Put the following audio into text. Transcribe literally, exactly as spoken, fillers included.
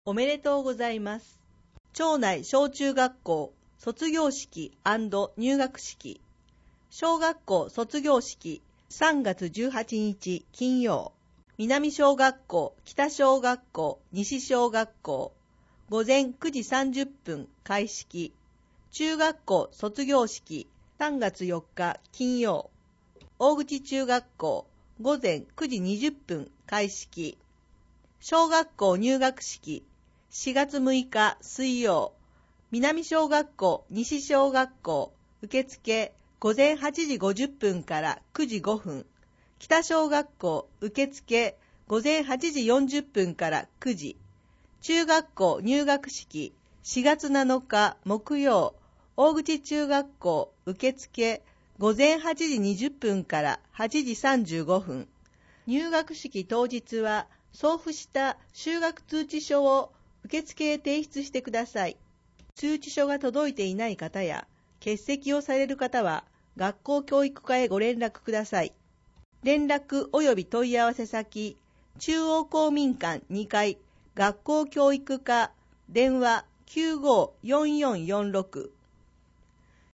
おめでとうございます。町内小中学校卒業式&入学式。小学校卒業式さんがつじゅうはちにち金曜。南小学校、北小学校、西小学校。午前くじさんじゅっぷん開式。中学校卒業式さんがつよっか金曜。大口中学校午前くじにじゅっぷん開式。小学校入学式しがつむいか水曜。南小学校、西小学校受付午前はちじごじゅっぷんからくじごふん。北小学校受付午前はちじよんじゅっぷんからくじ。中学校入学式しがつなのか木曜。大口中学校受付午前はちじにじゅっぷんからはちじさんじゅうごふん。入学式当日は送付した就学通知書を受付へ提出してください。通知書が届いていない方や欠席をされる方は学校教育課へご連絡ください。連絡及び問い合わせ先、中央公民館にかい学校教育課、電話きゅうごーよんよんよんろく